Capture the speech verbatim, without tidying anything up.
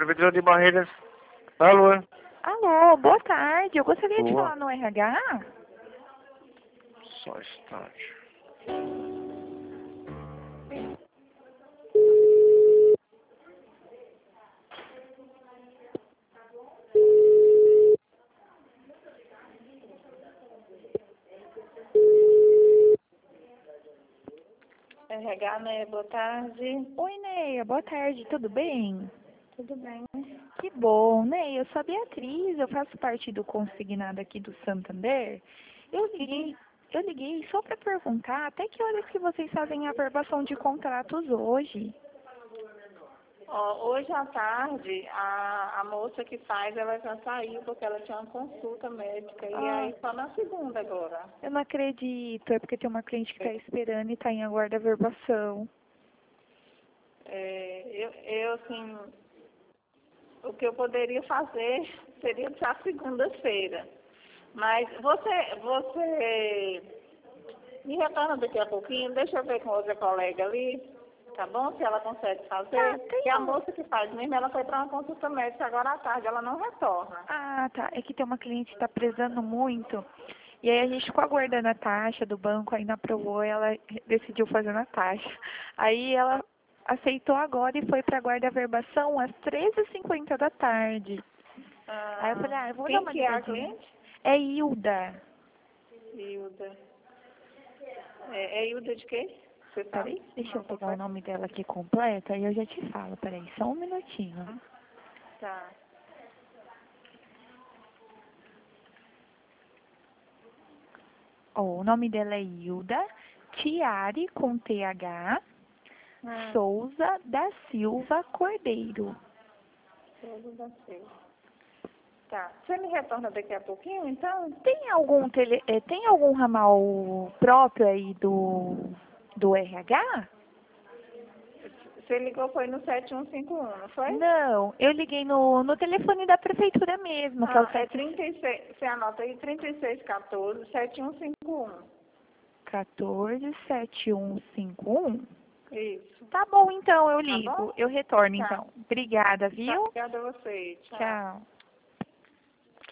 Prefeitura de Barreiras. Alô? Alô, boa tarde. Eu gostaria de Boa. falar no R H. Só um instante. R H, né? Boa tarde. Oi, Neia. Boa tarde. Tudo bem? Tudo bem? Que bom, Neia. Eu sou a Beatriz. Eu faço parte do consignado aqui do Santander. Eu liguei, eu liguei só para perguntar até que horas que vocês fazem a averbação de contratos hoje. Ó, hoje à tarde, a, a moça que faz, ela já saiu porque ela tinha uma consulta médica. E Ah. aí só na segunda agora. Eu não acredito. É porque tem uma cliente que está esperando e está em aguardo averbação. É, eu, eu, assim, o que eu poderia fazer seria já segunda-feira. Mas você, você me retorna daqui a pouquinho, deixa eu ver com outra colega ali, tá bom? Se ela consegue fazer. Ah, tem Porque a um- moça que faz mesmo, ela foi para uma consulta médica agora à tarde, ela não retorna. Ah, tá. É que tem uma cliente que está prezando muito. E aí a gente ficou aguardando a taxa do banco, aí não aprovou e ela decidiu fazer na taxa. Aí ela aceitou agora e foi para a guarda averbação às treze e cinquenta da tarde. Ah, Aí eu falei, ah, eu vou dar quem uma que é a ligadinha. cliente? É Hilda. Hilda. É, é Hilda de quê? Você Peraí, sabe? deixa eu Não, pegar o papai. nome dela aqui completo, aí eu já te falo. Peraí, só um minutinho. Tá. Ó, o nome dela é Hilda Tiari, com T H, Ah, Souza da Silva Cordeiro. Souza da Silva. Tá. Você me retorna daqui a pouquinho, então? Tem algum, tele, eh, tem algum ramal próprio aí do, do R H? Você ligou foi no sete um cinco um, não foi? Não, eu liguei no, no telefone da prefeitura mesmo, que é o Ah, é sete trinta e seis, você anota aí, trinta e seis quatorze, sete um cinco um. quatorze sete um cinco um. Isso. Tá bom, então, eu Tá ligo. bom? Eu retorno, Tá. então. Obrigada, Tá, viu? obrigada a você. Tchau. Tchau.